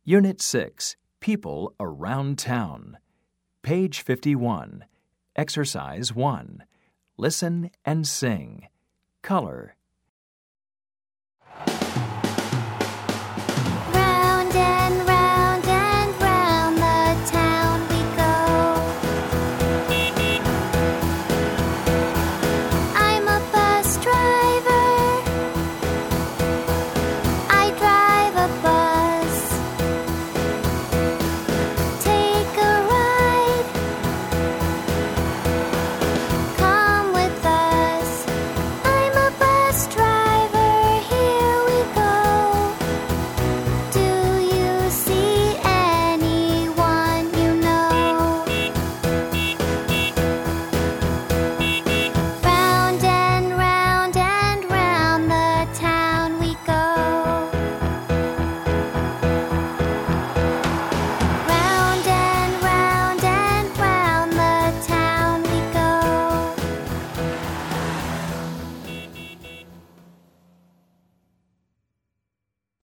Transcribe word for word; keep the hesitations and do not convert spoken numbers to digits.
Unit six, People Around Town. Page fifty-one. Exercise one. Listen and sing. Color.